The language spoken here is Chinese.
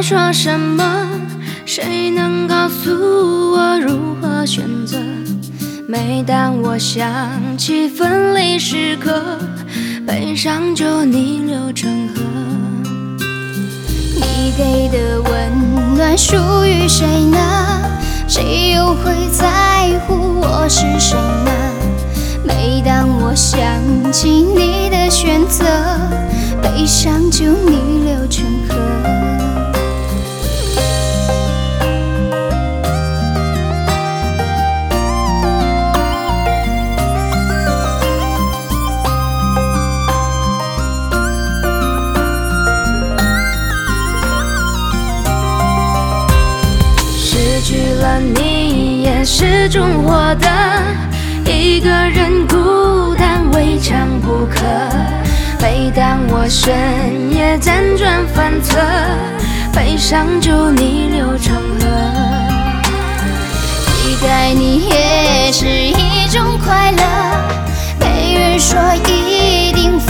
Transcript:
说什么？谁能告诉我如何选择？每当我想起分离时刻，悲伤就逆流成河。你给的温暖属于谁呢？谁又会在乎我是谁呢？每当我想起你的选择，悲伤就逆流成河。失去了你也是种获得，一个人孤单未尝不可。每当我深夜辗转反侧，悲伤就逆流成河。离开你也是一种快乐，没人说一定